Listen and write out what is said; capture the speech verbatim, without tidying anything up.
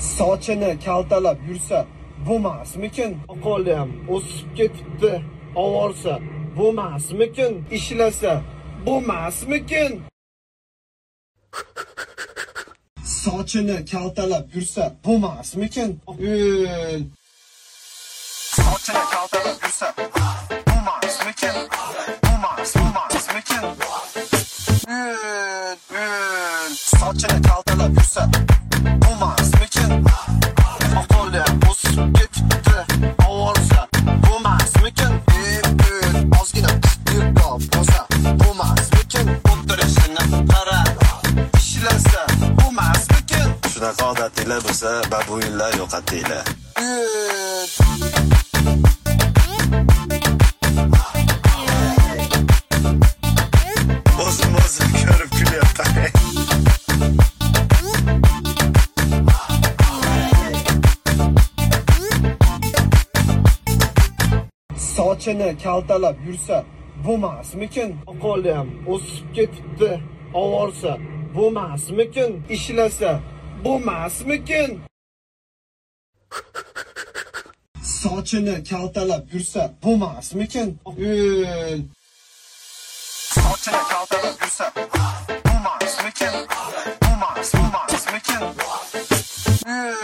Sochini kaltalab yursa, bo'lmasmikin? Qo'li ham o'sib ketibdi. Ovorsa, bo'lmasmikin? Ishlasa, bo'lmasmikin? Sochini kaltalab yursa, bo'lmasmikin? O'l. Sochini kaltalab yursa, bo'lmasmikin? Bo'lmas, bo'lmasmikin? O'l, o'l. Sochini kaltalab yursa, bo'lmasmikin? Qo'li ham o'sib ketibdi. Ovorsa, bo'lmasmikin? O'l, ozgina yurqob bo'lsa, bo'lmasmikin? O'tirishini qara, ishlasa, bo'lmasmikin? Shunaqa odatinglar bo'lsa, babuinlar yo'qotinglar. O'zim o'zim ko'rib kulyapman. Sochini kaltalab yursa, bo'lmasmikin? Qo'li ham o'sib ketibdi. Ovorsa, bo'lmasmikin? Ishlasa, bo'lmasmikin? Sochini kaltalab yursa, bo'lmasmikin? O'l. Sochini kaltalab yursa, bo'lmasmikin? Bo'lmas, bo'lmasmikin?